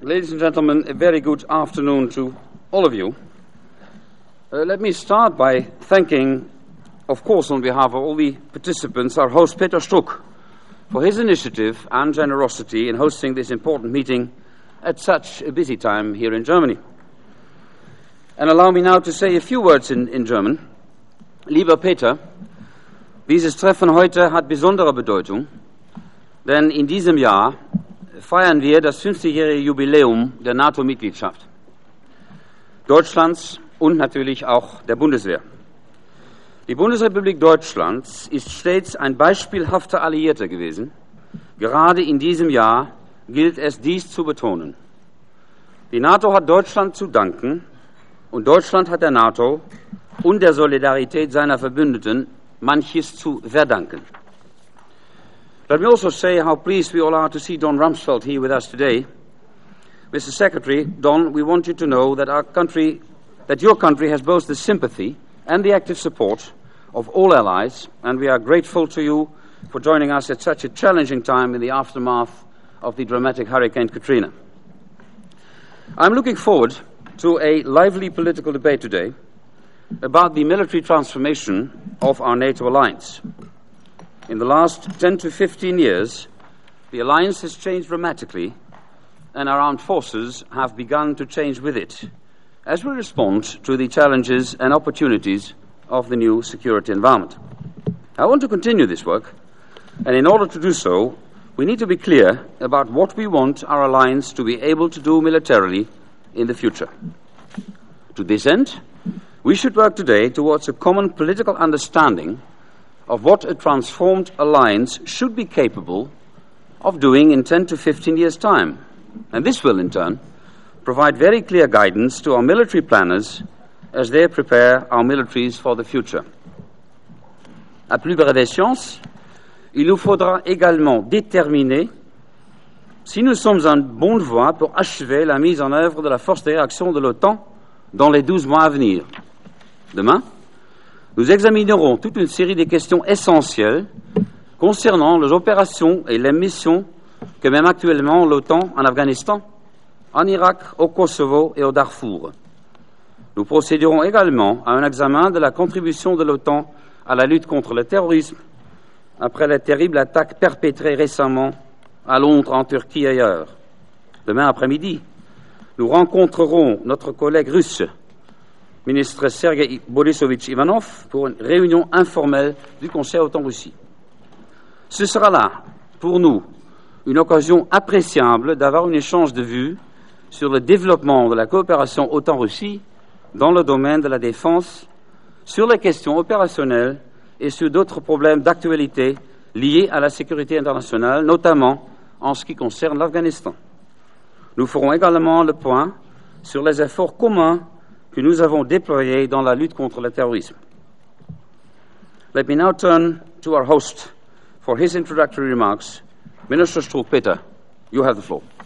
Ladies and gentlemen, a very good afternoon to all of you. Let me start by thanking, of course, on behalf of all the participants, our host Peter Struck for his initiative and generosity in hosting this important meeting at such a busy time here in Germany. And allow me now to say a few words in German. Lieber Peter, dieses Treffen heute hat besondere Bedeutung, denn in diesem Jahr feiern wir das 50-jährige Jubiläum der NATO-Mitgliedschaft Deutschlands und natürlich auch der Bundeswehr. Die Bundesrepublik Deutschland ist stets ein beispielhafter Alliierter gewesen. Gerade in diesem Jahr gilt es, dies zu betonen. Die NATO hat Deutschland zu danken und Deutschland hat der NATO und der Solidarität seiner Verbündeten manches zu verdanken. Let me also say how pleased we all are to see Don Rumsfeld here with us today. Mr. Secretary, Don, we want you to know that your country has both the sympathy and the active support of all allies, and we are grateful to you for joining us at such a challenging time in the aftermath of the dramatic Hurricane Katrina. I'm looking forward to a lively political debate today about the military transformation of our NATO alliance. In the last 10 to 15 years, the alliance has changed dramatically, and our armed forces have begun to change with it as we respond to the challenges and opportunities of the new security environment. I want to continue this work, and in order to do so, we need to be clear about what we want our alliance to be able to do militarily in the future. To this end, we should work today towards a common political understanding of what a transformed alliance should be capable of doing in 10 to 15 years' time. And this will, in turn, provide very clear guidance to our military planners as they prepare our militaries for the future. À plus brève échéance, il nous faudra également déterminer si nous sommes en bonne voie pour achever la mise en œuvre de la force de réaction de l'OTAN dans les 12 mois à venir. Demain, nous examinerons toute une série de questions essentielles concernant les opérations et les missions que mène actuellement l'OTAN en Afghanistan, en Irak, au Kosovo et au Darfour. Nous procéderons également à un examen de la contribution de l'OTAN à la lutte contre le terrorisme après les terribles attaques perpétrées récemment à Londres, en Turquie et ailleurs. Demain après-midi, nous rencontrerons notre collègue russe, ministre Sergei Borisovich Ivanov, pour une réunion informelle du Conseil OTAN-Russie. Ce sera là, pour nous, une occasion appréciable d'avoir un échange de vues sur le développement de la coopération OTAN-Russie dans le domaine de la défense, sur les questions opérationnelles et sur d'autres problèmes d'actualité liés à la sécurité internationale, notamment en ce qui concerne l'Afghanistan. Nous ferons également le point sur les efforts communs que nous avons déployés dans la lutte contre le terrorisme. Let me now turn to our host for his introductory remarks. Minister Struck, Peter, you have the floor.